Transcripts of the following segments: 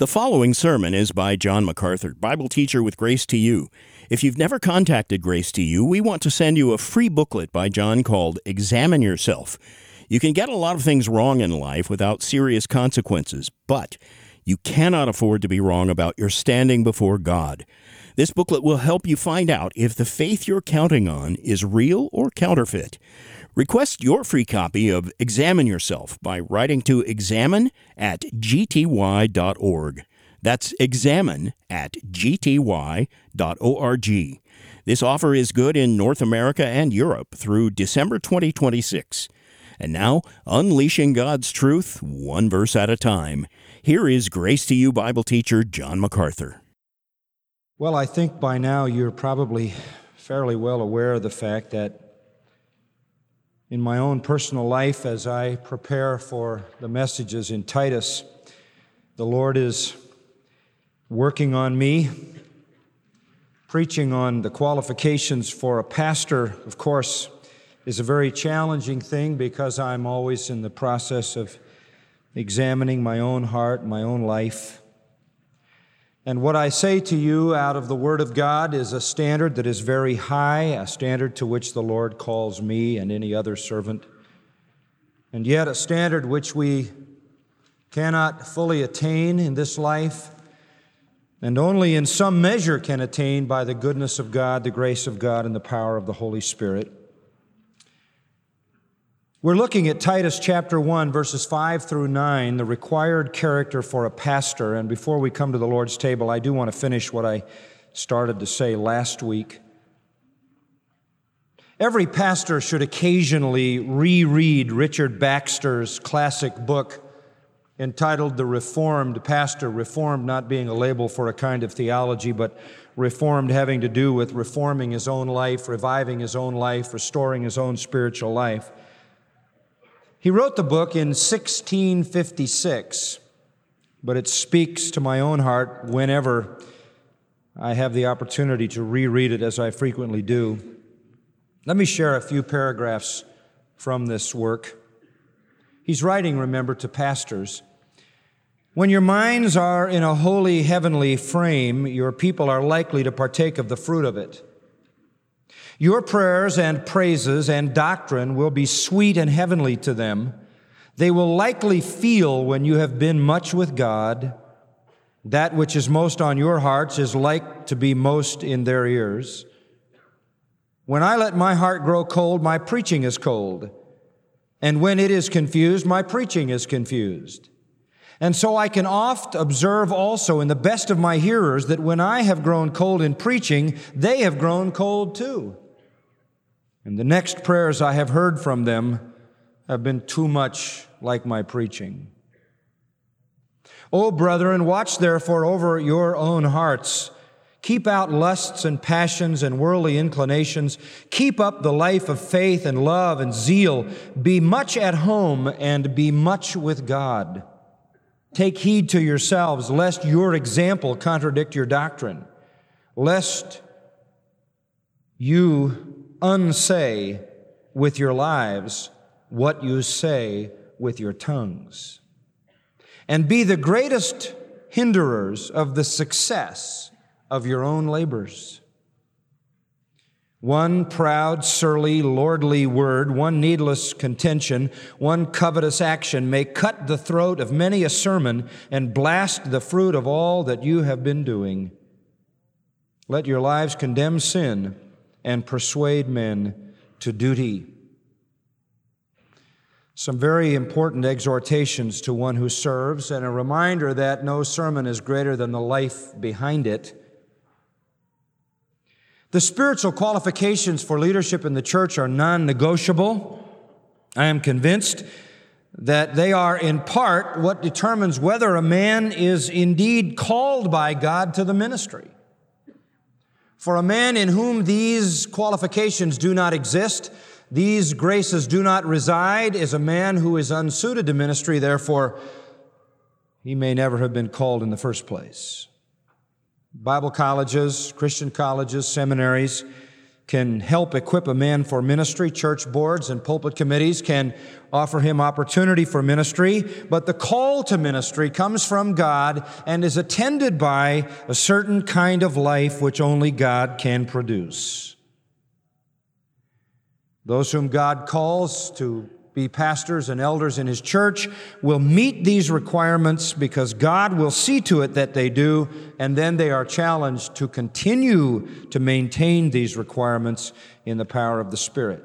The following sermon is by John MacArthur, Bible teacher with Grace to You. If you've never contacted Grace to You, we want to send you a free booklet by John called Examine Yourself. You can get a lot of things wrong in life without serious consequences, but you cannot afford to be wrong about your standing before God. This booklet will help you find out if the faith you're counting on is real or counterfeit. Request your free copy of Examine Yourself by writing to examine@gty.org. That's examine@gty.org. This offer is good in North America and Europe through December 2026. And now, unleashing God's truth, one verse at a time. Here is Grace to You Bible teacher John MacArthur. Well, I think by now you're probably fairly well aware of the fact that in my own personal life, as I prepare for the messages in Titus, the Lord is working on me. Preaching on the qualifications for a pastor, of course, is a very challenging thing because I'm always in the process of examining my own heart, my own life. And what I say to you out of the Word of God is a standard that is very high, a standard to which the Lord calls me and any other servant, and yet a standard which we cannot fully attain in this life, and only in some measure can attain by the goodness of God, the grace of God, and the power of the Holy Spirit. We're looking at Titus chapter 1, verses 5 through 9, the required character for a pastor. And before we come to the Lord's table, I do want to finish what I started to say last week. Every pastor should occasionally reread Richard Baxter's classic book entitled The Reformed Pastor. Reformed not being a label for a kind of theology, but reformed having to do with reforming his own life, reviving his own life, restoring his own spiritual life. He wrote the book in 1656, but it speaks to my own heart whenever I have the opportunity to reread it, as I frequently do. Let me share a few paragraphs from this work. He's writing, remember, to pastors. When your minds are in a holy heavenly frame, your people are likely to partake of the fruit of it. Your prayers and praises and doctrine will be sweet and heavenly to them. They will likely feel when you have been much with God. That which is most on your hearts is like to be most in their ears. When I let my heart grow cold, my preaching is cold. And when it is confused, my preaching is confused. And so I can oft observe also in the best of my hearers that when I have grown cold in preaching, they have grown cold too. And the next prayers I have heard from them have been too much like my preaching. O brethren, watch therefore over your own hearts. Keep out lusts and passions and worldly inclinations. Keep up the life of faith and love and zeal. Be much at home and be much with God. Take heed to yourselves, lest your example contradict your doctrine, lest you unsay with your lives what you say with your tongues, and be the greatest hinderers of the success of your own labors. One proud, surly, lordly word, one needless contention, one covetous action may cut the throat of many a sermon and blast the fruit of all that you have been doing. Let your lives condemn sin and persuade men to duty. Some very important exhortations to one who serves, and a reminder that no sermon is greater than the life behind it. The spiritual qualifications for leadership in the church are non-negotiable. I am convinced that they are in part what determines whether a man is indeed called by God to the ministry. For a man in whom these qualifications do not exist, these graces do not reside, is a man who is unsuited to ministry. Therefore, he may never have been called in the first place. Bible colleges, Christian colleges, seminaries can help equip a man for ministry. Church boards and pulpit committees can offer him opportunity for ministry, but the call to ministry comes from God and is attended by a certain kind of life which only God can produce. Those whom God calls to be pastors and elders in His church will meet these requirements because God will see to it that they do, and then they are challenged to continue to maintain these requirements in the power of the Spirit.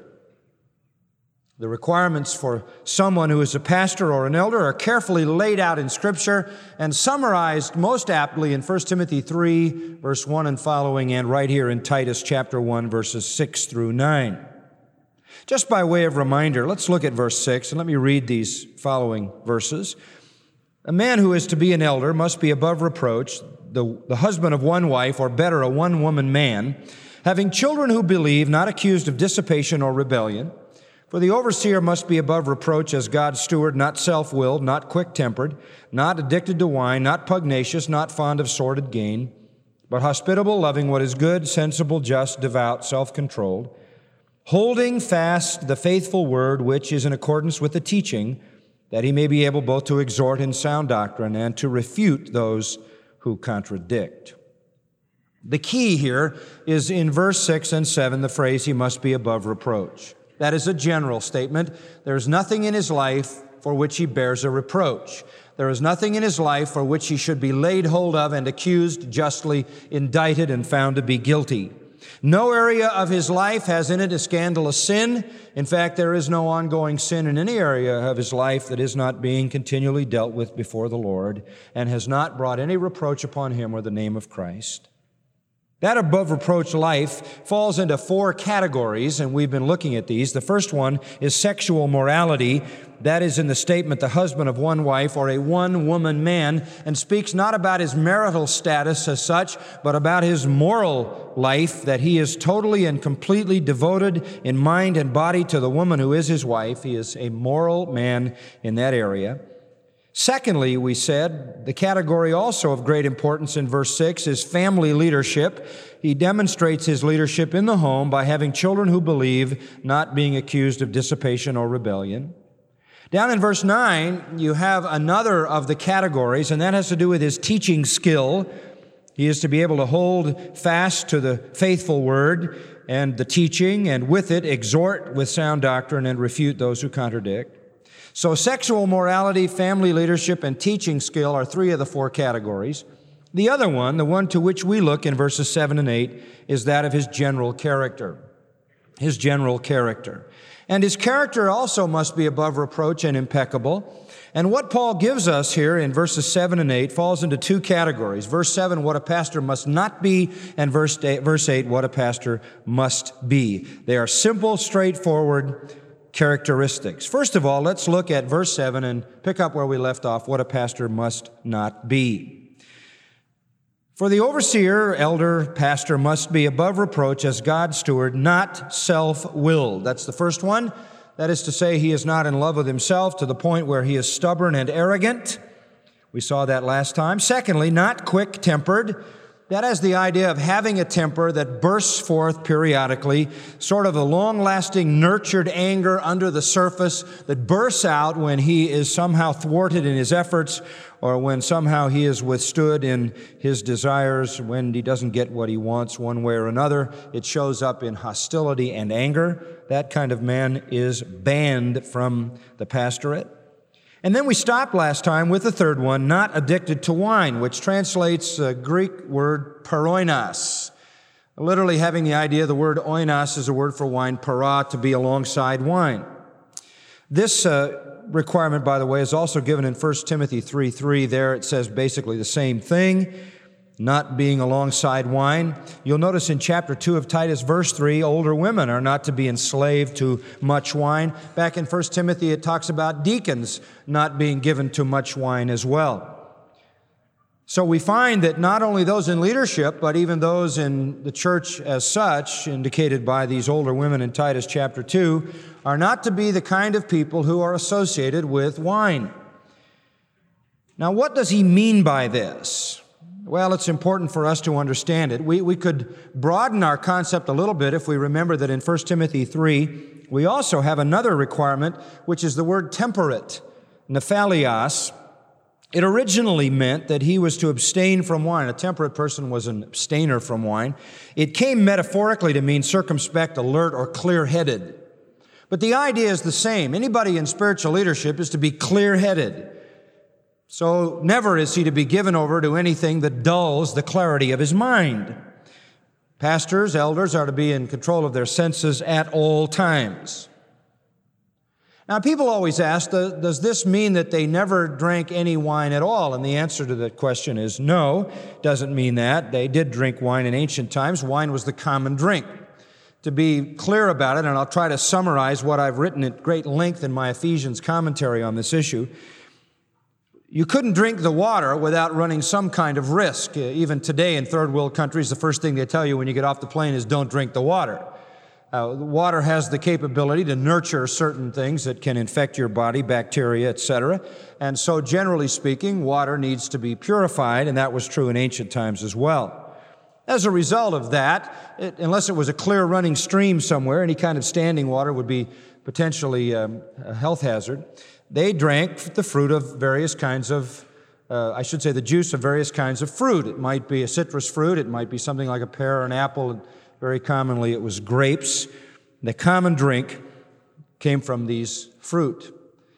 The requirements for someone who is a pastor or an elder are carefully laid out in Scripture and summarized most aptly in 1 Timothy 3, verse 1 and following, and right here in Titus chapter 1, verses 6 through 9. Just by way of reminder, let's look at verse 6, and let me read these following verses. A man who is to be an elder must be above reproach, the husband of one wife, or better, a one-woman man, having children who believe, not accused of dissipation or rebellion. For the overseer must be above reproach as God's steward, not self-willed, not quick-tempered, not addicted to wine, not pugnacious, not fond of sordid gain, but hospitable, loving what is good, sensible, just, devout, self-controlled, holding fast the faithful word which is in accordance with the teaching, that he may be able both to exhort in sound doctrine and to refute those who contradict. The key here is in verse 6 and 7, the phrase, he must be above reproach. That is a general statement. There's nothing in his life for which he bears a reproach. There is nothing in his life for which he should be laid hold of and accused, justly indicted, and found to be guilty. No area of his life has in it a scandalous sin. In fact, there is no ongoing sin in any area of his life that is not being continually dealt with before the Lord and has not brought any reproach upon him or the name of Christ. That above reproach life falls into 4 categories, and we've been looking at these. The first one is sexual morality. That is in the statement, the husband of one wife or a one-woman man, and speaks not about his marital status as such, but about his moral life, that he is totally and completely devoted in mind and body to the woman who is his wife. He is a moral man in that area. Secondly, we said, the category also of great importance in verse 6 is family leadership. He demonstrates his leadership in the home by having children who believe, not being accused of dissipation or rebellion. Down in verse 9, you have another of the categories, and that has to do with his teaching skill. He is to be able to hold fast to the faithful word and the teaching, and with it exhort with sound doctrine and refute those who contradict. So sexual morality, family leadership, and teaching skill are 3 of the 4 categories. The other one, the one to which we look in verses 7 and 8, is that of his general character. His general character. And his character also must be above reproach and impeccable. And what Paul gives us here in verses 7 and 8 falls into 2 categories. Verse 7, what a pastor must not be, and verse 8, what a pastor must be. They are simple, straightforward characteristics. First of all, let's look at verse 7 and pick up where we left off, what a pastor must not be. For the overseer, elder, pastor must be above reproach as God's steward, not self-willed. That's the first one. That is to say, he is not in love with himself to the point where he is stubborn and arrogant. We saw that last time. Secondly, not quick-tempered. That has the idea of having a temper that bursts forth periodically, sort of a long-lasting, nurtured anger under the surface that bursts out when he is somehow thwarted in his efforts or when somehow he is withstood in his desires, when he doesn't get what he wants one way or another. It shows up in hostility and anger. That kind of man is banned from the pastorate. And then we stopped last time with the third one, not addicted to wine, which translates the Greek word paroinos, literally having the idea the word oinos is a word for wine, para, to be alongside wine. This requirement, by the way, is also given in 1 Timothy 3:3. There it says basically the same thing, not being alongside wine. You'll notice in chapter 2 of Titus, verse 3, older women are not to be enslaved to much wine. Back in 1 Timothy, it talks about deacons not being given to much wine as well. So we find that not only those in leadership, but even those in the church as such, indicated by these older women in Titus chapter 2, are not to be the kind of people who are associated with wine. Now, what does he mean by this? Well, it's important for us to understand it. We could broaden our concept a little bit if we remember that in 1 Timothy 3, we also have another requirement, which is the word temperate, nephalios. It originally meant that he was to abstain from wine. A temperate person was an abstainer from wine. It came metaphorically to mean circumspect, alert, or clear-headed. But the idea is the same. Anybody in spiritual leadership is to be clear-headed. So never is he to be given over to anything that dulls the clarity of his mind. Pastors, elders are to be in control of their senses at all times. Now, people always ask, does this mean that they never drank any wine at all? And the answer to that question is no, doesn't mean that. They did drink wine in ancient times. Wine was the common drink. To be clear about it, and I'll try to summarize what I've written at great length in my Ephesians commentary on this issue, you couldn't drink the water without running some kind of risk. Even today in third world countries, the first thing they tell you when you get off the plane is don't drink the water. Water has the capability to nurture certain things that can infect your body, bacteria, etc. And so generally speaking, water needs to be purified, and that was true in ancient times as well. As a result of that, unless it was a clear running stream somewhere, any kind of standing water would be potentially a health hazard. They drank the fruit of various kinds of, the juice of various kinds of fruit. It might be a citrus fruit. It might be something like a pear or an apple. And very commonly, it was grapes. The common drink came from these fruit.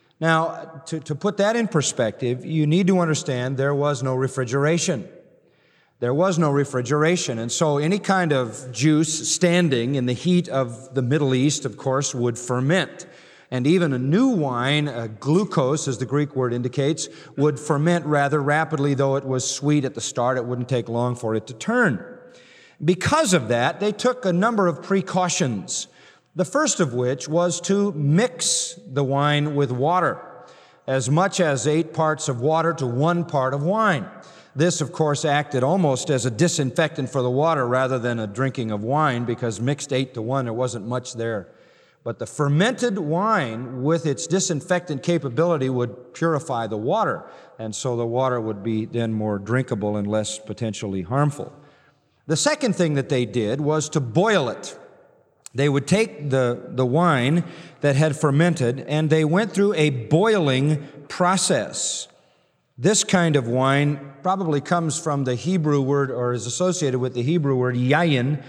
Now, to put that in perspective, you need to understand there was no refrigeration. There was no refrigeration, and so any kind of juice standing in the heat of the Middle East, of course, would ferment. And even a new wine, glucose, as the Greek word indicates, would ferment rather rapidly. Though it was sweet at the start, it wouldn't take long for it to turn. Because of that, they took a number of precautions, the first of which was to mix the wine with water, as much as 8 parts of water to 1 part of wine. This, of course, acted almost as a disinfectant for the water rather than a drinking of wine, because mixed 8 to 1, there wasn't much there. But the fermented wine, with its disinfectant capability, would purify the water, and so the water would be then more drinkable and less potentially harmful. The second thing that they did was to boil it. They would take the wine that had fermented, and they went through a boiling process. This kind of wine probably comes from the Hebrew word, or is associated with the Hebrew word yayin,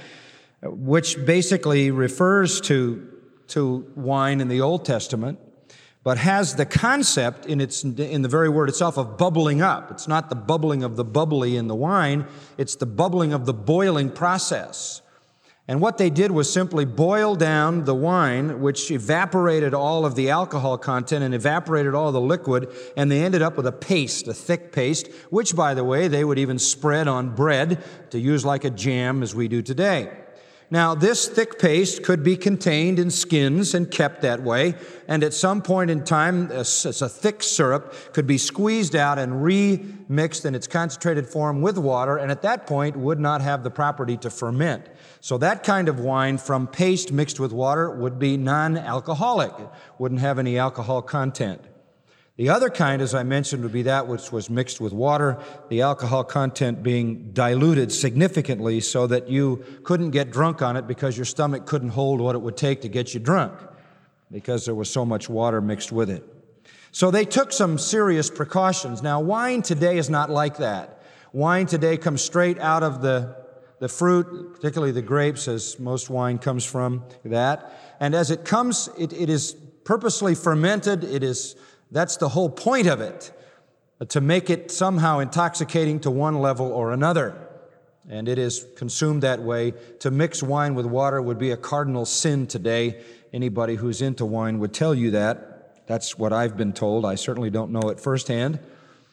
which basically refers to wine in the Old Testament, but has the concept in the very word itself of bubbling up. It's not the bubbling of the bubbly in the wine, it's the bubbling of the boiling process. And what they did was simply boil down the wine, which evaporated all of the alcohol content and evaporated all the liquid, and they ended up with a paste, a thick paste, which, by the way, they would even spread on bread to use like a jam as we do today. Now, this thick paste could be contained in skins and kept that way, and at some point in time, a thick syrup could be squeezed out and remixed in its concentrated form with water, and at that point would not have the property to ferment. So that kind of wine from paste mixed with water would be non-alcoholic. It wouldn't have any alcohol content. The other kind, as I mentioned, would be that which was mixed with water, the alcohol content being diluted significantly so that you couldn't get drunk on it because your stomach couldn't hold what it would take to get you drunk because there was so much water mixed with it. So they took some serious precautions. Now, wine today is not like that. Wine today comes straight out of the fruit, particularly the grapes, as most wine comes from that. And as it comes, it is purposely fermented. That's the whole point of it, to make it somehow intoxicating to one level or another. And it is consumed that way. To mix wine with water would be a cardinal sin today. Anybody who's into wine would tell you that. That's what I've been told. I certainly don't know it firsthand.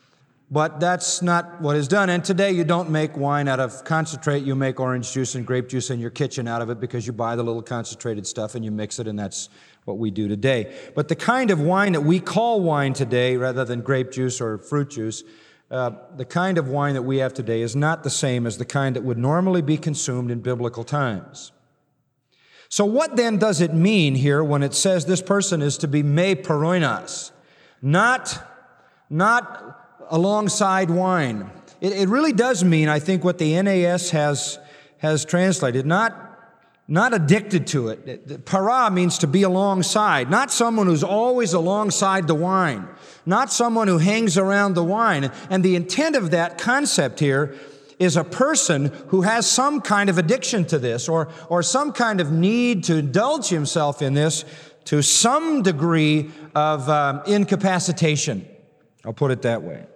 But that's not what is done. And today you don't make wine out of concentrate. You make orange juice and grape juice in your kitchen out of it because you buy the little concentrated stuff and you mix it, and that's what we do today. But the kind of wine that we call wine today, rather than grape juice or fruit juice, the kind of wine that we have today is not the same as the kind that would normally be consumed in biblical times. So what then does it mean here when it says this person is to be me paroinos? Not alongside wine. it really does mean, I think, what the NAS has translated, not addicted to it. Para means to be alongside, not someone who's always alongside the wine, not someone who hangs around the wine. And the intent of that concept here is a person who has some kind of addiction to this or some kind of need to indulge himself in this to some degree of incapacitation. I'll put it that way.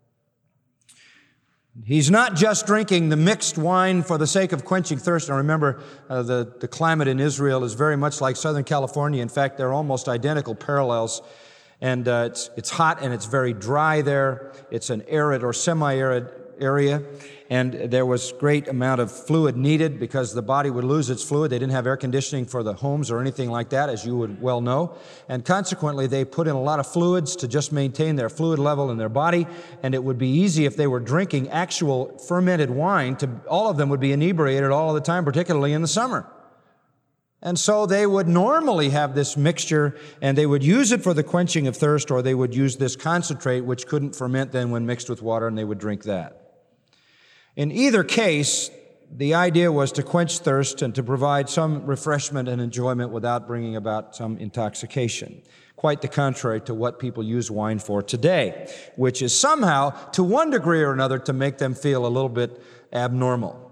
He's not just drinking the mixed wine for the sake of quenching thirst. And remember, the climate in Israel is very much like Southern California. In fact, they're almost identical parallels. And it's hot and it's very dry there. It's an arid or semi-arid area. And there was great amount of fluid needed because the body would lose its fluid. They didn't have air conditioning for the homes or anything like that, as you would well know. And consequently, they put in a lot of fluids to just maintain their fluid level in their body. And it would be easy if they were drinking actual fermented wine. All of them would be inebriated all the time, particularly in the summer. And so they would normally have this mixture, and they would use it for the quenching of thirst, or they would use this concentrate, which couldn't ferment then when mixed with water, and they would drink that. In either case, the idea was to quench thirst and to provide some refreshment and enjoyment without bringing about some intoxication. Quite the contrary to what people use wine for today, which is somehow, to one degree or another, to make them feel a little bit abnormal.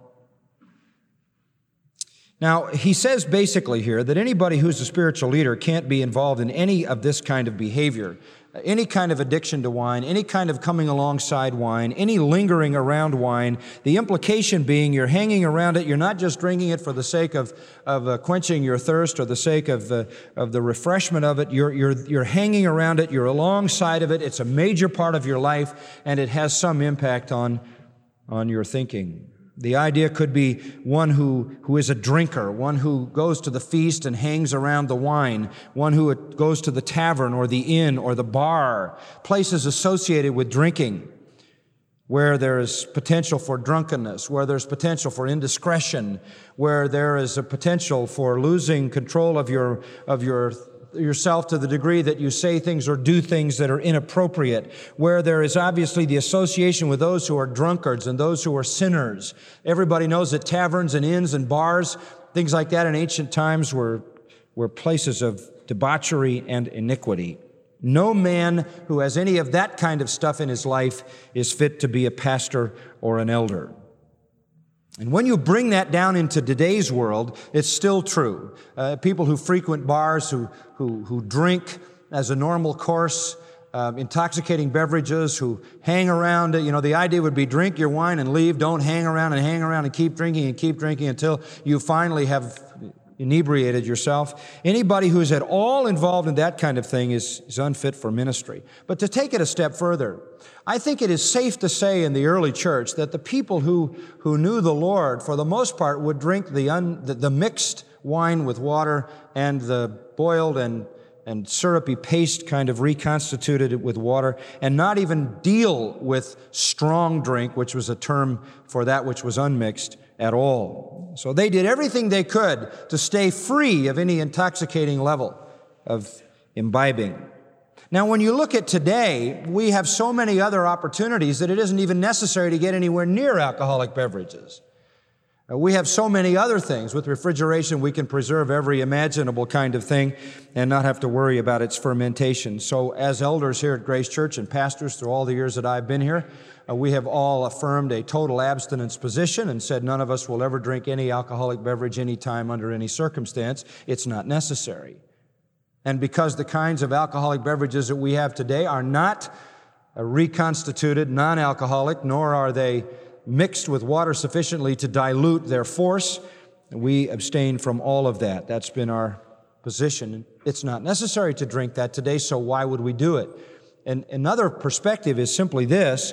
Now, he says basically here that anybody who's a spiritual leader can't be involved in any of this kind of behavior, any kind of addiction to wine, any kind of coming alongside wine, any lingering around wine. The implication being you're hanging around it. You're not just drinking it for the sake of quenching your thirst or the sake of the refreshment of it. You're hanging around it. You're alongside of it. It's a major part of your life, and it has some impact on your thinking. The idea could be one who is a drinker, one who goes to the feast and hangs around the wine, one who goes to the tavern or the inn or the bar, places associated with drinking, where there is potential for drunkenness, where there's potential for indiscretion, where there is a potential for losing control of yourself to the degree that you say things or do things that are inappropriate, where there is obviously the association with those who are drunkards and those who are sinners. Everybody knows that taverns and inns and bars, things like that in ancient times were places of debauchery and iniquity. No man who has any of that kind of stuff in his life is fit to be a pastor or an elder. And when you bring that down into today's world, it's still true. People who frequent bars, who drink as a normal course, intoxicating beverages, who hang around, the idea would be drink your wine and leave. Don't hang around and keep drinking until you finally have inebriated yourself. Anybody who's at all involved in that kind of thing is unfit for ministry. But to take it a step further, I think it is safe to say in the early church that the people who knew the Lord, for the most part, would drink the mixed wine with water and the boiled and syrupy paste kind of reconstituted with water, and not even deal with strong drink, which was a term for that which was unmixed, at all. So they did everything they could to stay free of any intoxicating level of imbibing. Now, when you look at today, we have so many other opportunities that it isn't even necessary to get anywhere near alcoholic beverages. We have so many other things. With refrigeration, we can preserve every imaginable kind of thing and not have to worry about its fermentation. So as elders here at Grace Church and pastors through all the years that I've been here, we have all affirmed a total abstinence position and said none of us will ever drink any alcoholic beverage any time under any circumstance. It's not necessary. And because the kinds of alcoholic beverages that we have today are not reconstituted, non-alcoholic, nor are they mixed with water sufficiently to dilute their force, we abstain from all of that. That's been our position. It's not necessary to drink that today, so why would we do it? And another perspective is simply this.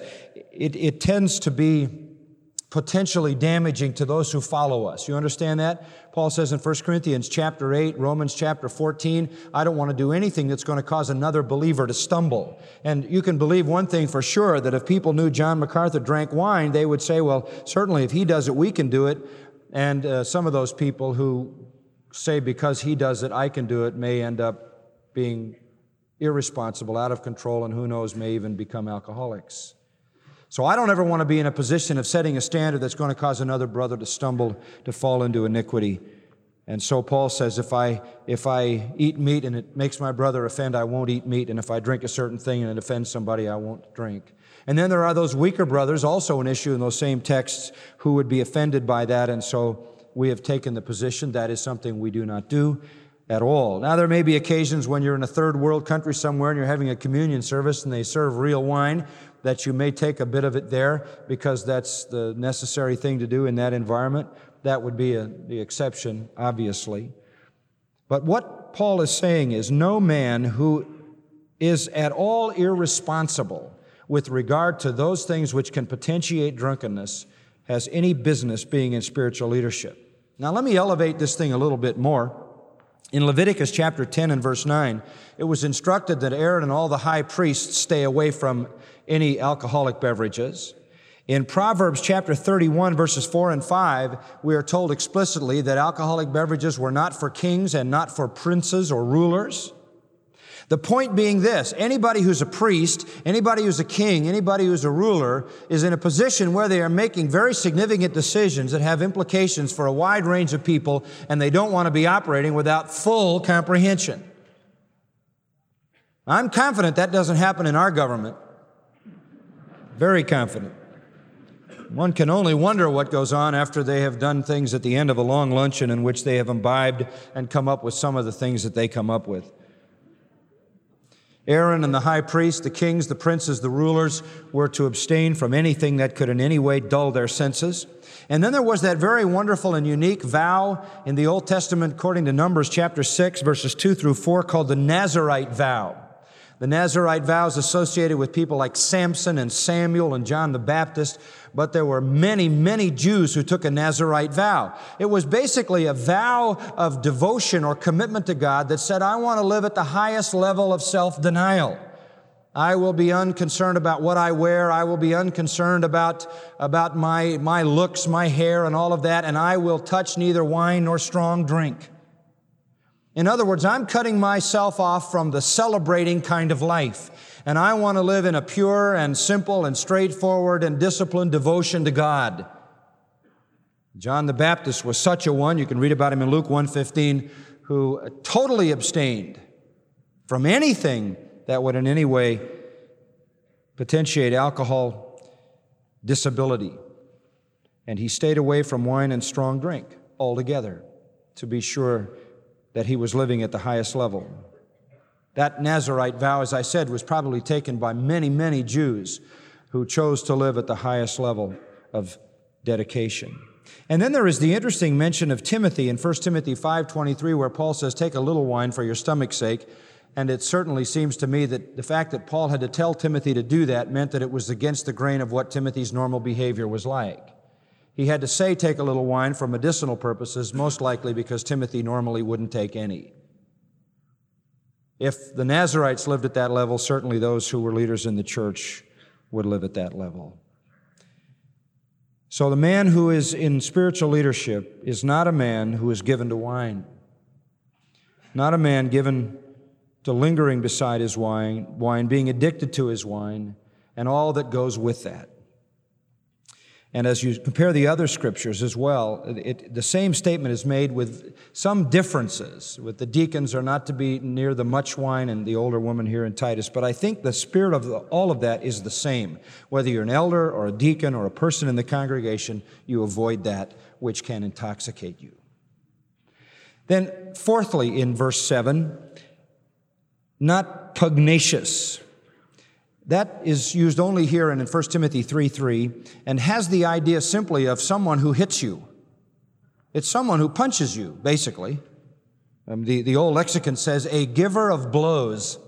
It tends to be potentially damaging to those who follow us. You understand that? Paul says in 1 Corinthians chapter 8, Romans chapter 14, I don't want to do anything that's going to cause another believer to stumble. And you can believe one thing for sure, that if people knew John MacArthur drank wine, they would say, well, certainly if he does it, we can do it. And some of those people who say because he does it, I can do it, may end up being irresponsible, out of control, and who knows, may even become alcoholics. So I don't ever want to be in a position of setting a standard that's going to cause another brother to stumble, to fall into iniquity. And so Paul says, if I eat meat and it makes my brother offend, I won't eat meat. And if I drink a certain thing and it offends somebody, I won't drink. And then there are those weaker brothers, also an issue in those same texts, who would be offended by that. And so we have taken the position that is something we do not do at all. Now, there may be occasions when you're in a third world country somewhere and you're having a communion service and they serve real wine, that you may take a bit of it there because that's the necessary thing to do in that environment. That would be the exception, obviously. But what Paul is saying is no man who is at all irresponsible with regard to those things which can potentiate drunkenness has any business being in spiritual leadership. Now, let me elevate this thing a little bit more. In Leviticus chapter 10 and verse 9, it was instructed that Aaron and all the high priests stay away from any alcoholic beverages. In Proverbs chapter 31, verses 4 and 5, we are told explicitly that alcoholic beverages were not for kings and not for princes or rulers. The point being this: anybody who's a priest, anybody who's a king, anybody who's a ruler is in a position where they are making very significant decisions that have implications for a wide range of people, and they don't want to be operating without full comprehension. I'm confident that doesn't happen in our government. Very confident. One can only wonder what goes on after they have done things at the end of a long luncheon in which they have imbibed and come up with some of the things that they come up with. Aaron and the high priest, the kings, the princes, the rulers were to abstain from anything that could in any way dull their senses. And then there was that very wonderful and unique vow in the Old Testament, according to Numbers chapter 6, verses 2 through 4, called the Nazirite vow. The Nazirite vow is associated with people like Samson and Samuel and John the Baptist, but there were many, many Jews who took a Nazirite vow. It was basically a vow of devotion or commitment to God that said, I want to live at the highest level of self-denial. I will be unconcerned about what I wear. I will be unconcerned about my looks, my hair, and all of that, and I will touch neither wine nor strong drink. In other words, I'm cutting myself off from the celebrating kind of life, and I want to live in a pure and simple and straightforward and disciplined devotion to God. John the Baptist was such a one. You can read about him in Luke 1:15, who totally abstained from anything that would in any way potentiate alcohol disability. And he stayed away from wine and strong drink altogether to be sure that he was living at the highest level. That Nazirite vow, as I said, was probably taken by many, many Jews who chose to live at the highest level of dedication. And then there is the interesting mention of Timothy in 1 Timothy 5:23, where Paul says, take a little wine for your stomach's sake. And it certainly seems to me that the fact that Paul had to tell Timothy to do that meant that it was against the grain of what Timothy's normal behavior was like. He had to say take a little wine for medicinal purposes, most likely because Timothy normally wouldn't take any. If the Nazirites lived at that level, certainly those who were leaders in the church would live at that level. So the man who is in spiritual leadership is not a man who is given to wine, not a man given to lingering beside his wine, being addicted to his wine, and all that goes with that. And as you compare the other scriptures as well, the same statement is made with some differences. With the deacons are not to be near the much wine, and the older woman here in Titus. But I think the spirit of all of that is the same. Whether you're an elder or a deacon or a person in the congregation, you avoid that which can intoxicate you. Then fourthly, in verse 7, not pugnacious. That is used only here in 1 Timothy 3:3 and has the idea simply of someone who hits you. It's someone who punches you, basically. The old lexicon says a giver of blows.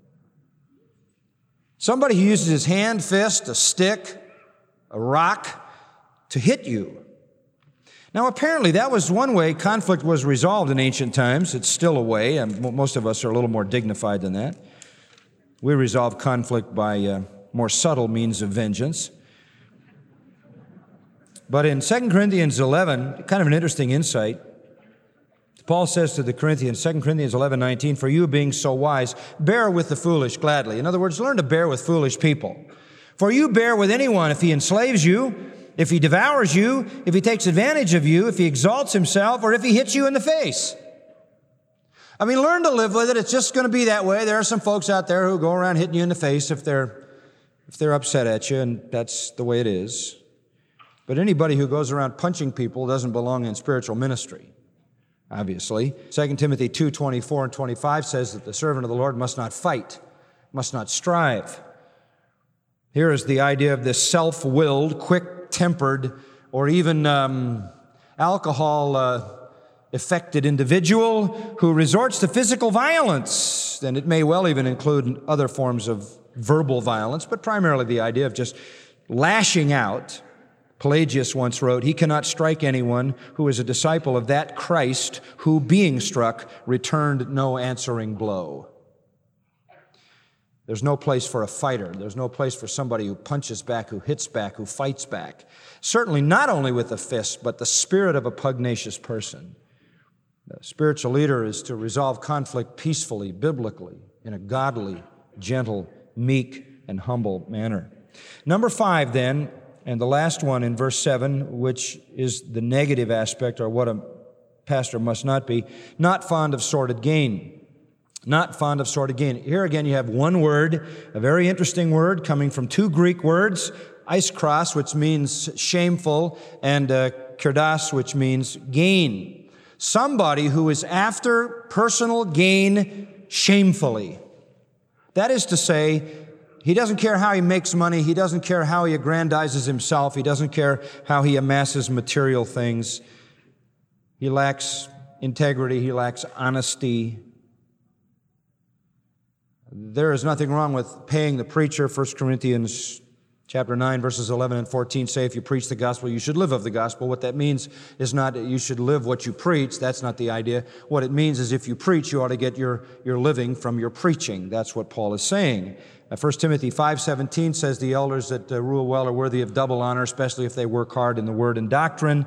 Somebody who uses his hand, fist, a stick, a rock to hit you. Now, apparently, that was one way conflict was resolved in ancient times. It's still a way, and most of us are a little more dignified than that. We resolve conflict by more subtle means of vengeance. But in 2 Corinthians 11, kind of an interesting insight, Paul says to the Corinthians, 2 Corinthians 11:19, for you being so wise, bear with the foolish gladly. In other words, learn to bear with foolish people. For you bear with anyone if he enslaves you, if he devours you, if he takes advantage of you, if he exalts himself, or if he hits you in the face. I mean, learn to live with it. It's just going to be that way. There are some folks out there who go around hitting you in the face if they're upset at you, and that's the way it is. But anybody who goes around punching people doesn't belong in spiritual ministry, obviously. 2 Timothy 2:24 and 25 says that the servant of the Lord must not fight, must not strive. Here is the idea of this self-willed, quick-tempered, or even alcohol-affected individual who resorts to physical violence. And it may well even include other forms of verbal violence, but primarily the idea of just lashing out. Pelagius once wrote, "He cannot strike anyone who is a disciple of that Christ who, being struck, returned no answering blow." There's no place for a fighter. There's no place for somebody who punches back, who hits back, who fights back. Certainly not only with the fist, but the spirit of a pugnacious person. The spiritual leader is to resolve conflict peacefully, biblically, in a godly, gentle, meek, and humble manner. Number 5, then, and the last one in verse 7, which is the negative aspect, or what a pastor must not be, not fond of sordid gain. Not fond of sordid gain. Here again you have one word, a very interesting word coming from 2 Greek words, iskros, which means shameful, and kerdos, which means gain. Somebody who is after personal gain shamefully. That is to say, he doesn't care how he makes money, he doesn't care how he aggrandizes himself, he doesn't care how he amasses material things. He lacks integrity, he lacks honesty. There is nothing wrong with paying the preacher. 1 Corinthians chapter 9, verses 11 and 14 say if you preach the gospel, you should live of the gospel. What that means is not that you should live what you preach. That's not the idea. What it means is if you preach, you ought to get your living from your preaching. That's what Paul is saying. 1 Timothy 5:17 says the elders that rule well are worthy of double honor, especially if they work hard in the word and doctrine.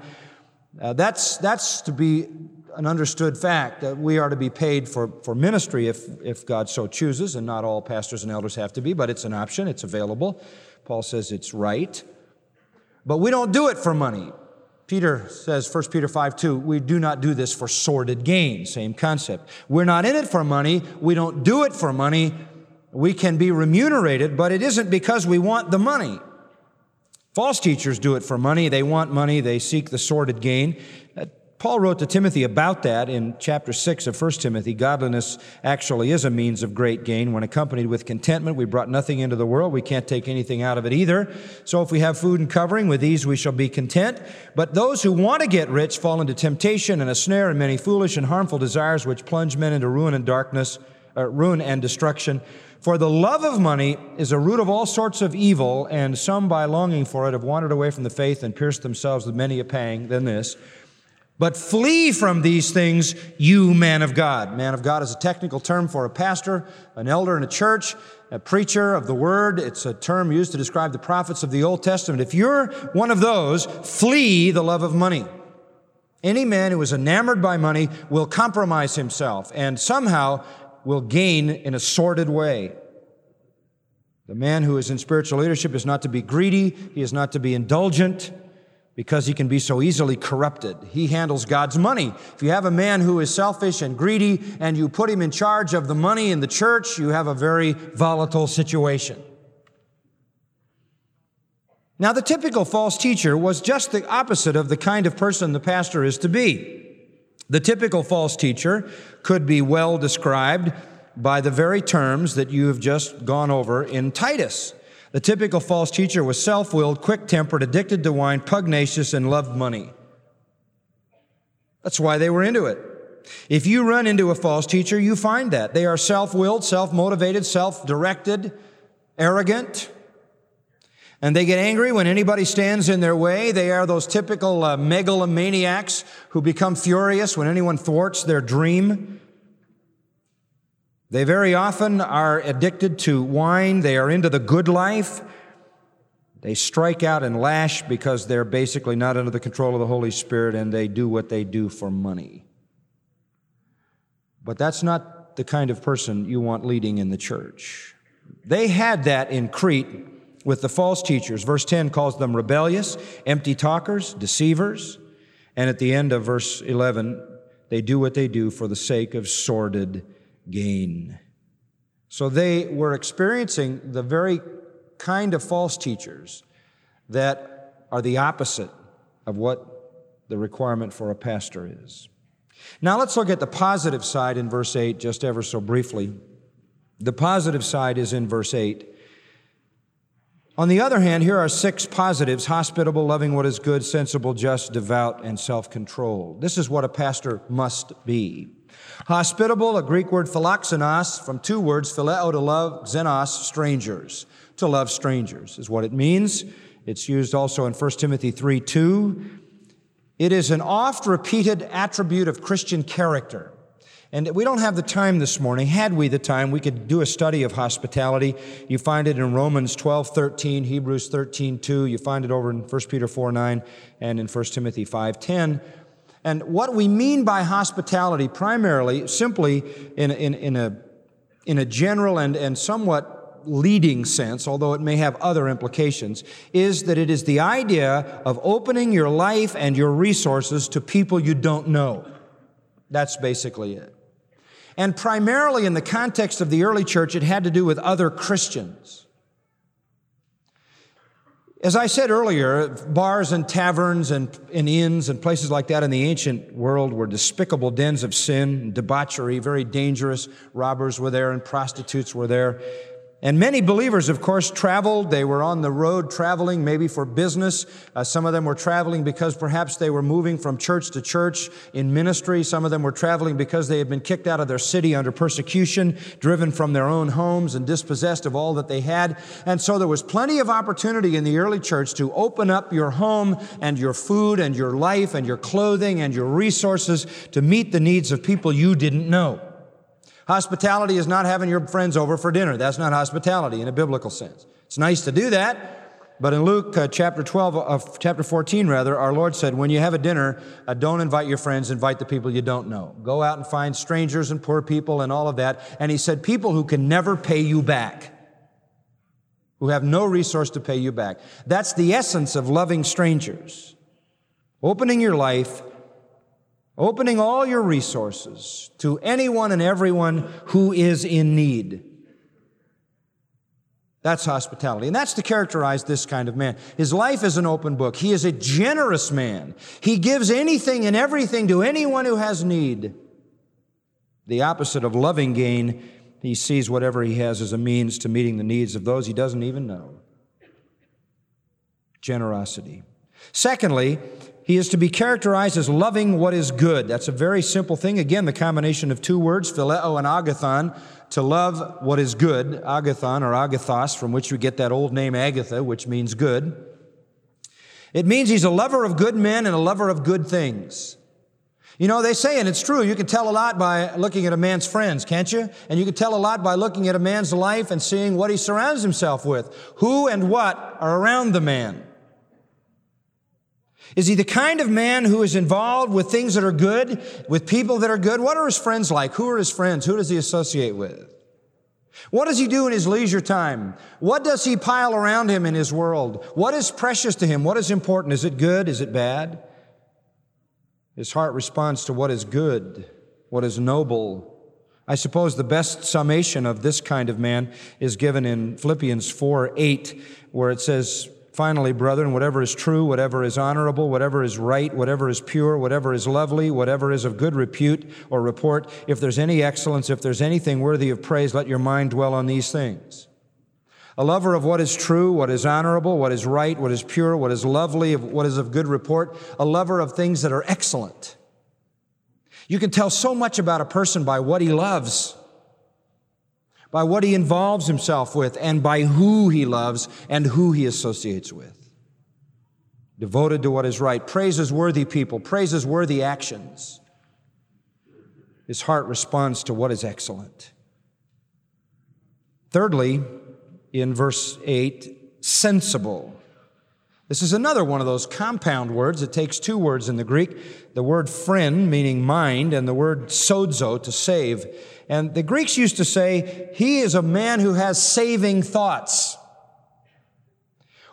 That's to be an understood fact that we are to be paid for ministry if God so chooses, and not all pastors and elders have to be, but it's an option, it's available. Paul says it's right. But we don't do it for money. Peter says, 1 Peter 5:2, we do not do this for sordid gain, same concept. We're not in it for money, we don't do it for money. We can be remunerated, but it isn't because we want the money. False teachers do it for money, they want money, they seek the sordid gain. Paul wrote to Timothy about that in chapter 6 of 1 Timothy. Godliness actually is a means of great gain. When accompanied with contentment, we brought nothing into the world. We can't take anything out of it either. So if we have food and covering, with these we shall be content. But those who want to get rich fall into temptation and a snare and many foolish and harmful desires which plunge men into ruin and destruction. For the love of money is a root of all sorts of evil, and some by longing for it have wandered away from the faith and pierced themselves with many a pang than this. But flee from these things, you man of God. Man of God is a technical term for a pastor, an elder in a church, a preacher of the word. It's a term used to describe the prophets of the Old Testament. If you're one of those, flee the love of money. Any man who is enamored by money will compromise himself and somehow will gain in a sordid way. The man who is in spiritual leadership is not to be greedy. He is not to be indulgent, because he can be so easily corrupted. He handles God's money. If you have a man who is selfish and greedy and you put him in charge of the money in the church, you have a very volatile situation. Now, the typical false teacher was just the opposite of the kind of person the pastor is to be. The typical false teacher could be well described by the very terms that you have just gone over in Titus. The typical false teacher was self-willed, quick-tempered, addicted to wine, pugnacious, and loved money. That's why they were into it. If you run into a false teacher, you find that. They are self-willed, self-motivated, self-directed, arrogant, and they get angry when anybody stands in their way. They are those typical megalomaniacs who become furious when anyone thwarts their dream. They very often are addicted to wine. They are into the good life. They strike out and lash because they're basically not under the control of the Holy Spirit, and they do what they do for money. But that's not the kind of person you want leading in the church. They had that in Crete with the false teachers. Verse 10 calls them rebellious, empty talkers, deceivers. And at the end of verse 11, they do what they do for the sake of sordid gain. So they were experiencing the very kind of false teachers that are the opposite of what the requirement for a pastor is. Now let's look at the positive side in verse 8 just ever so briefly. The positive side is in verse 8. On the other hand, here are 6 positives: hospitable, loving what is good, sensible, just, devout, and self-controlled. This is what a pastor must be. Hospitable, a Greek word philoxenos, from 2 words, phileo, to love, xenos, strangers. To love strangers is what it means. It's used also in 1 Timothy 3:2. It is an oft-repeated attribute of Christian character. And we don't have the time this morning. Had we the time, we could do a study of hospitality. You find it in Romans 12:13, Hebrews 13:2. You find it over in 1 Peter 4:9 and in 1 Timothy 5:10. And what we mean by hospitality primarily, simply in a general and somewhat leading sense, although it may have other implications, is that it is the idea of opening your life and your resources to people you don't know. That's basically it. And primarily in the context of the early church, it had to do with other Christians. As I said earlier, bars and taverns and inns and places like that in the ancient world were despicable dens of sin and debauchery, very dangerous. Robbers were there and prostitutes were there. And many believers, of course, traveled. They were on the road traveling, maybe for business. Some of them were traveling because perhaps they were moving from church to church in ministry. Some of them were traveling because they had been kicked out of their city under persecution, driven from their own homes and dispossessed of all that they had. And so there was plenty of opportunity in the early church to open up your home and your food and your life and your clothing and your resources to meet the needs of people you didn't know. Hospitality is not having your friends over for dinner. That's not hospitality in a biblical sense. It's nice to do that, but in Luke chapter 14, our Lord said, when you have a dinner, don't invite your friends, invite the people you don't know. Go out and find strangers and poor people and all of that. And He said, people who can never pay you back, who have no resource to pay you back. That's the essence of loving strangers. Opening your life, opening all your resources to anyone and everyone who is in need. That's hospitality. And that's to characterize this kind of man. His life is an open book. He is a generous man. He gives anything and everything to anyone who has need. The opposite of loving gain, he sees whatever he has as a means to meeting the needs of those he doesn't even know. Generosity. Secondly, he is to be characterized as loving what is good. That's a very simple thing. Again, the combination of 2 words, phileo and agathon, to love what is good, agathon or agathos, from which we get that old name Agatha, which means good. It means he's a lover of good men and a lover of good things. You know, they say, and it's true, you can tell a lot by looking at a man's friends, can't you? And you can tell a lot by looking at a man's life and seeing what he surrounds himself with. Who and what are around the man? Is he the kind of man who is involved with things that are good, with people that are good? What are his friends like? Who are his friends? Who does he associate with? What does he do in his leisure time? What does he pile around him in his world? What is precious to him? What is important? Is it good? Is it bad? His heart responds to what is good, what is noble. I suppose the best summation of this kind of man is given in Philippians 4:8, where it says, finally, brethren, whatever is true, whatever is honorable, whatever is right, whatever is pure, whatever is lovely, whatever is of good repute or report, if there's any excellence, if there's anything worthy of praise, let your mind dwell on these things. A lover of what is true, what is honorable, what is right, what is pure, what is lovely, what is of good report, a lover of things that are excellent. You can tell so much about a person by what he loves, by what he involves himself with, and by who he loves and who he associates with. Devoted to what is right, praises worthy people, praises worthy actions. His heart responds to what is excellent. Thirdly, in verse 8, sensible. This is another one of those compound words. It takes 2 words in the Greek, the word phren, meaning mind, and the word sozo, to save. And the Greeks used to say, he is a man who has saving thoughts.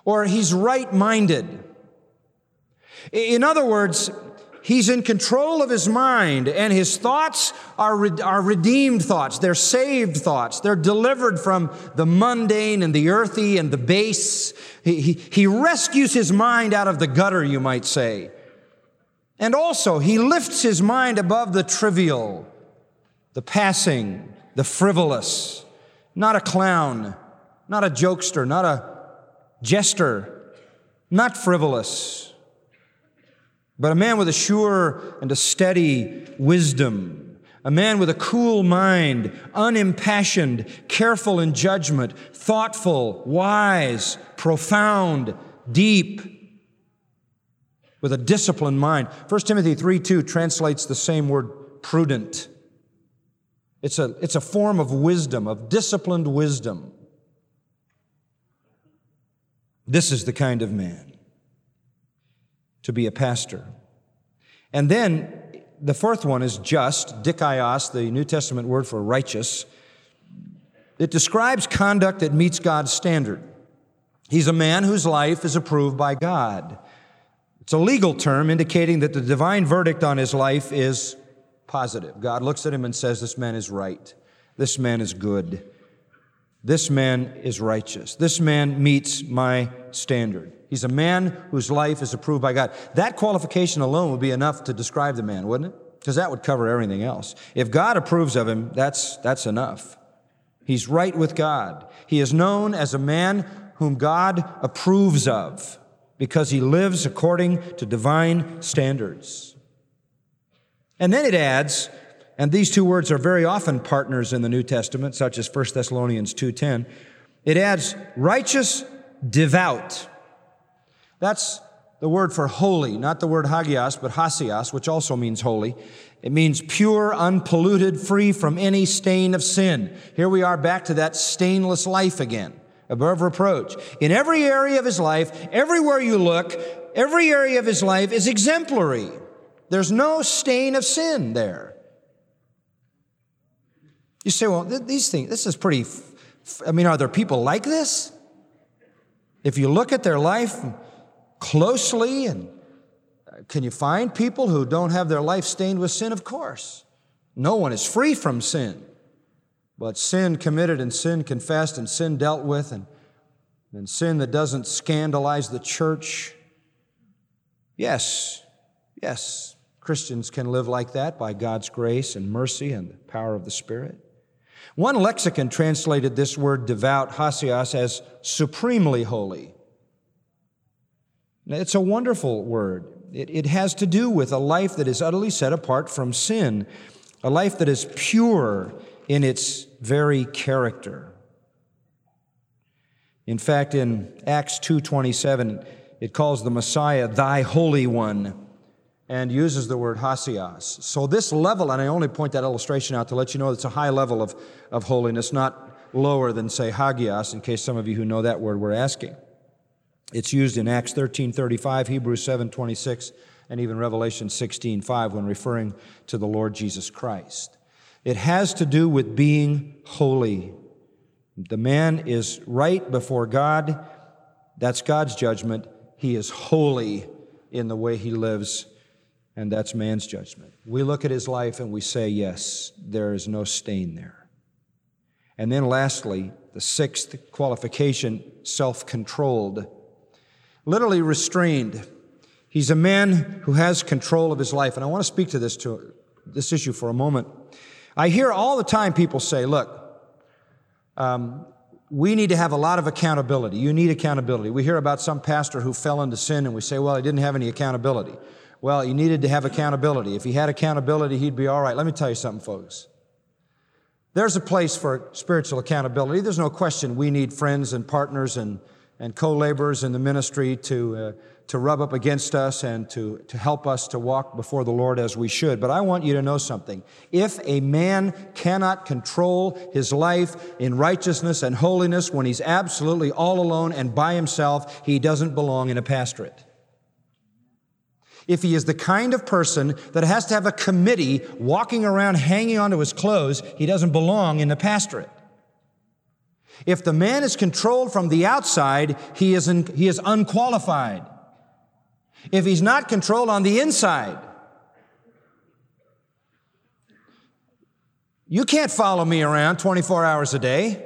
or he's right-minded. In other words, he's in control of his mind, and his thoughts are redeemed thoughts. They're saved thoughts. They're delivered from the mundane and the earthy and the base. He rescues his mind out of the gutter, you might say. And also, he lifts his mind above the trivial, the passing, the frivolous. Not a clown, not a jokester, not a jester, not frivolous, but a man with a sure and a steady wisdom, a man with a cool mind, unimpassioned, careful in judgment, thoughtful, wise, profound, deep, with a disciplined mind. 1 Timothy 3:2 translates the same word, prudent. It's a form of wisdom, of disciplined wisdom. This is the kind of man to be a pastor. And then the fourth one is just, dikaios, the New Testament word for righteous. It describes conduct that meets God's standard. He's a man whose life is approved by God. It's a legal term indicating that the divine verdict on his life is positive. God looks at him and says, this man is right. This man is good. This man is righteous. This man meets my standard. He's a man whose life is approved by God. That qualification alone would be enough to describe the man, wouldn't it? Because that would cover everything else. If God approves of him, that's enough. He's right with God. He is known as a man whom God approves of because he lives according to divine standards. And then it adds, and these two words are very often partners in the New Testament, such as 1 Thessalonians 2:10, it adds righteous, devout. That's the word for holy, not the word hagios, but hasios, which also means holy. It means pure, unpolluted, free from any stain of sin. Here we are back to that stainless life again, above reproach. In every area of his life, everywhere you look, every area of his life is exemplary. There's no stain of sin there. You say, well, these things, this is pretty, are there people like this? If you look at their life closely, and can you find people who don't have their life stained with sin? Of course. No one is free from sin. But sin committed and sin confessed and sin dealt with and sin that doesn't scandalize the church. Yes, Christians can live like that by God's grace and mercy and the power of the Spirit. One lexicon translated this word devout, hasios, as supremely holy. Now, it's a wonderful word. It has to do with a life that is utterly set apart from sin, a life that is pure in its very character. In fact, in Acts 2:27, it calls the Messiah thy Holy One and uses the word hasios. So this level, and I only point that illustration out to let you know it's a high level of holiness, not lower than, say, hagios, in case some of you who know that word were asking. It's used in Acts 13:35, Hebrews 7:26, and even Revelation 16:5 when referring to the Lord Jesus Christ. It has to do with being holy. The man is right before God. That's God's judgment. He is holy in the way he lives, and that's man's judgment. We look at his life and we say, yes, there is no stain there. And then lastly, the sixth qualification, self-controlled. Literally restrained. He's a man who has control of his life. And I want to speak to this issue for a moment. I hear all the time people say, look, we need to have a lot of accountability. You need accountability. We hear about some pastor who fell into sin and we say, well, he didn't have any accountability. Well, he needed to have accountability. If he had accountability, he'd be all right. Let me tell you something, folks. There's a place for spiritual accountability. There's no question we need friends and partners and co-laborers in the ministry to rub up against us and to help us to walk before the Lord as we should. But I want you to know something. If a man cannot control his life in righteousness and holiness when he's absolutely all alone and by himself, he doesn't belong in a pastorate. If he is the kind of person that has to have a committee walking around hanging onto his clothes, he doesn't belong in the pastorate. If the man is controlled from the outside, he is unqualified. If he's not controlled on the inside, you can't follow me around 24 hours a day.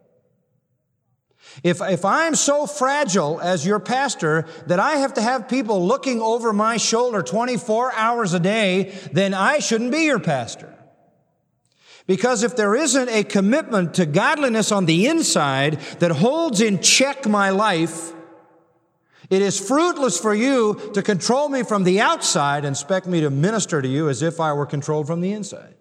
If I'm so fragile as your pastor that I have to have people looking over my shoulder 24 hours a day, then I shouldn't be your pastor. Because if there isn't a commitment to godliness on the inside that holds in check my life, it is fruitless for you to control me from the outside and expect me to minister to you as if I were controlled from the inside.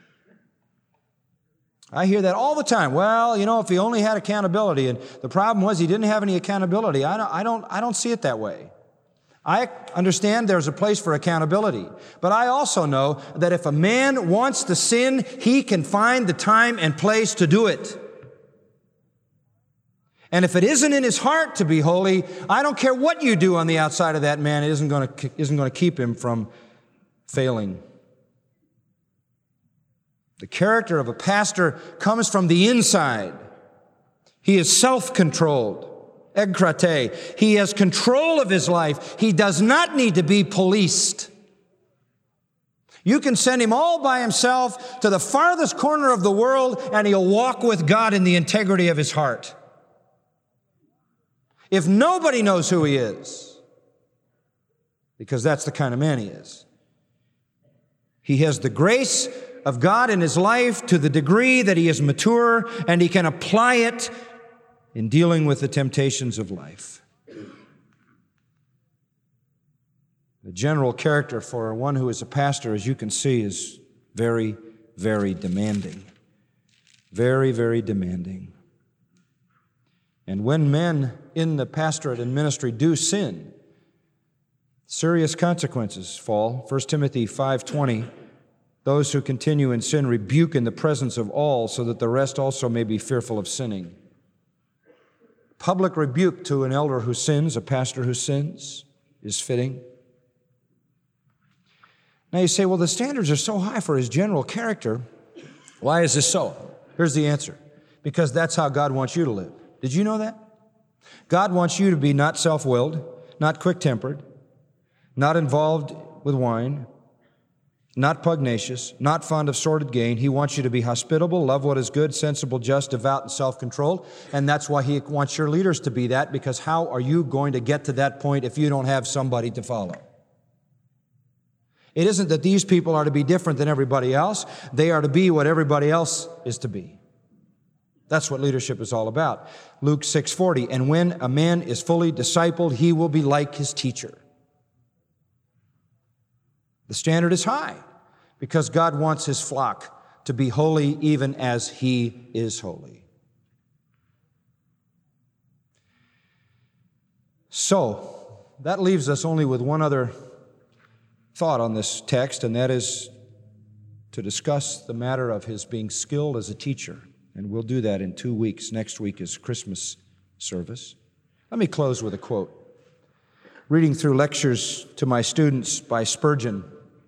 I hear that all the time. Well, if he only had accountability, and the problem was he didn't have any accountability. I don't see it that way. I understand there's a place for accountability, but I also know that if a man wants to sin, he can find the time and place to do it. And if it isn't in his heart to be holy, I don't care what you do on the outside of that man, it isn't going to keep him from failing. The character of a pastor comes from the inside. He is self-controlled. Egkrate. He has control of his life. He does not need to be policed. You can send him all by himself to the farthest corner of the world, and he'll walk with God in the integrity of his heart. If nobody knows who he is, because that's the kind of man he is, he has the grace of God in his life to the degree that he is mature and he can apply it in dealing with the temptations of life. The general character for one who is a pastor, as you can see, is very, very demanding. Very, very demanding. And when men in the pastorate and ministry do sin, serious consequences fall. 1 Timothy 5:20, those who continue in sin rebuke in the presence of all, so that the rest also may be fearful of sinning. Public rebuke to an elder who sins, a pastor who sins, is fitting. Now you say, well, the standards are so high for his general character. Why is this so? Here's the answer. Because that's how God wants you to live. Did you know that? God wants you to be not self-willed, not quick-tempered, not involved with wine, not pugnacious, not fond of sordid gain. He wants you to be hospitable, love what is good, sensible, just, devout, and self-controlled. And that's why he wants your leaders to be that, because how are you going to get to that point if you don't have somebody to follow? It isn't that these people are to be different than everybody else. They are to be what everybody else is to be. That's what leadership is all about. Luke 6:40, and when a man is fully discipled, he will be like his teacher. The standard is high because God wants his flock to be holy even as he is holy. So, that leaves us only with one other thought on this text, and that is to discuss the matter of his being skilled as a teacher. And we'll do that in 2 weeks. Next week is Christmas service. Let me close with a quote. Reading through lectures to my students by Spurgeon,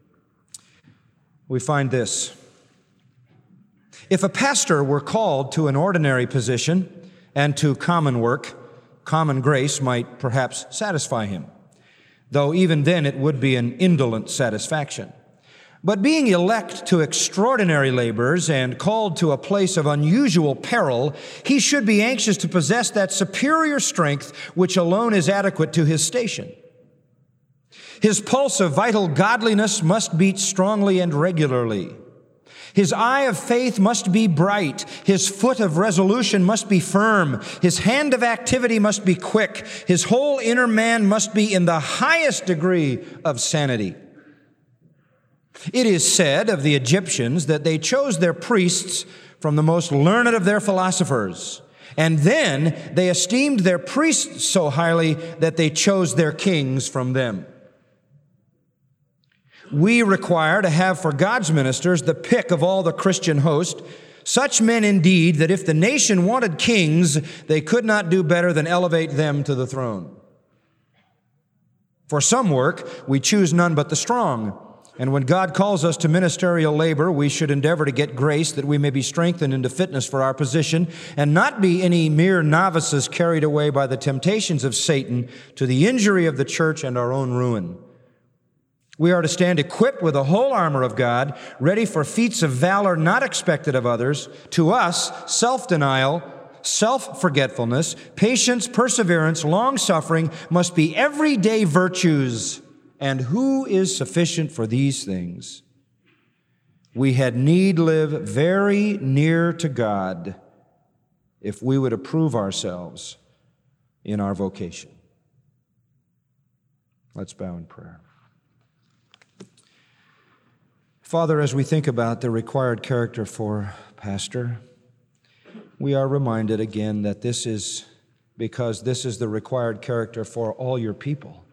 we find this. If a pastor were called to an ordinary position and to common work, common grace might perhaps satisfy him, though even then it would be an indolent satisfaction. But being elect to extraordinary labors and called to a place of unusual peril, he should be anxious to possess that superior strength which alone is adequate to his station. His pulse of vital godliness must beat strongly and regularly. His eye of faith must be bright. His foot of resolution must be firm. His hand of activity must be quick. His whole inner man must be in the highest degree of sanity. It is said of the Egyptians that they chose their priests from the most learned of their philosophers, and then they esteemed their priests so highly that they chose their kings from them. We require to have for God's ministers the pick of all the Christian host, such men indeed that if the nation wanted kings, they could not do better than elevate them to the throne. For some work, we choose none but the strong, And when God calls us to ministerial labor, we should endeavor to get grace that we may be strengthened into fitness for our position and not be any mere novices carried away by the temptations of Satan to the injury of the church and our own ruin. We are to stand equipped with the whole armor of God, ready for feats of valor not expected of others. To us, self-denial, self-forgetfulness, patience, perseverance, long-suffering must be everyday virtues. And who is sufficient for these things? We had need live very near to God if we would approve ourselves in our vocation. Let's bow in prayer. Father, as we think about the required character for pastor, we are reminded again that this is because this is the required character for all your people.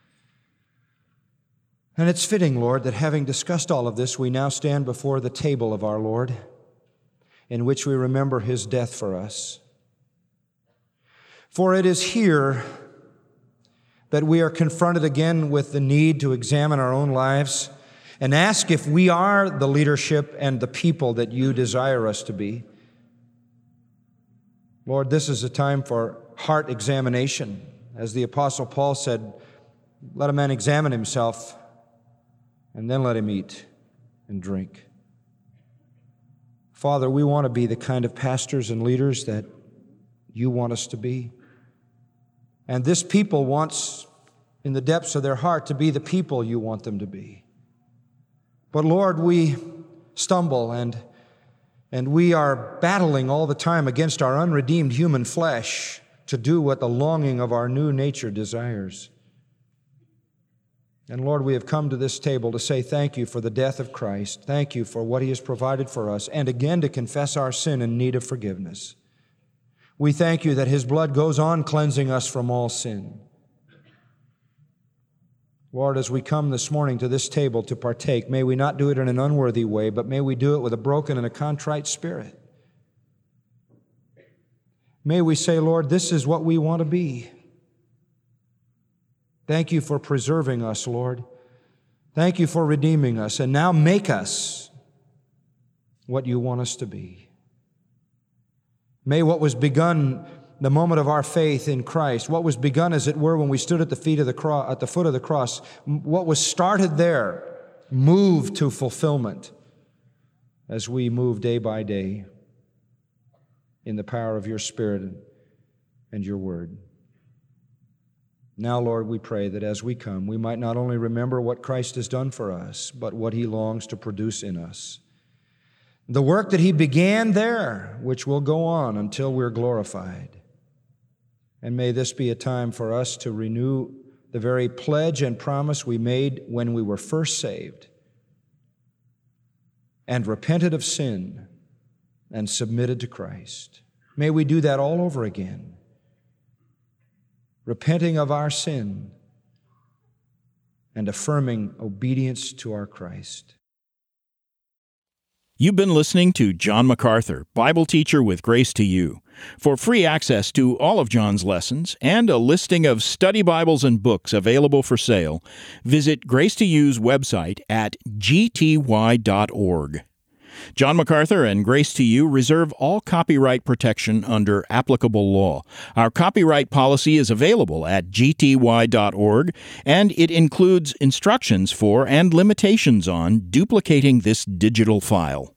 And it's fitting, Lord, that having discussed all of this, we now stand before the table of our Lord, in which we remember His death for us. For it is here that we are confronted again with the need to examine our own lives and ask if we are the leadership and the people that you desire us to be. Lord, this is a time for heart examination. As the Apostle Paul said, let a man examine himself, and then let him eat and drink. Father, we want to be the kind of pastors and leaders that you want us to be. And this people wants, in the depths of their heart, to be the people you want them to be. But Lord, we stumble and we are battling all the time against our unredeemed human flesh to do what the longing of our new nature desires. And Lord, we have come to this table to say thank you for the death of Christ. Thank you for what He has provided for us, and again to confess our sin in need of forgiveness. We thank you that His blood goes on cleansing us from all sin. Lord, as we come this morning to this table to partake, may we not do it in an unworthy way, but may we do it with a broken and a contrite spirit. May we say, Lord, this is what we want to be. Thank you for preserving us, Lord. Thank you for redeeming us. And now make us what you want us to be. May what was begun the moment of our faith in Christ, what was begun, as it were, when we stood at the foot of the cross, what was started there, move to fulfillment as we move day by day in the power of your Spirit and your Word. Now, Lord, we pray that as we come, we might not only remember what Christ has done for us, but what He longs to produce in us. The work that He began there, which will go on until we're glorified. And may this be a time for us to renew the very pledge and promise we made when we were first saved and repented of sin and submitted to Christ. May we do that all over again, repenting of our sin and affirming obedience to our Christ. You've been listening to John MacArthur, Bible teacher with Grace to You. For free access to all of John's lessons and a listing of study Bibles and books available for sale, visit Grace to You's website at gty.org. John MacArthur and Grace to You reserve all copyright protection under applicable law. Our copyright policy is available at gty.org, and it includes instructions for and limitations on duplicating this digital file.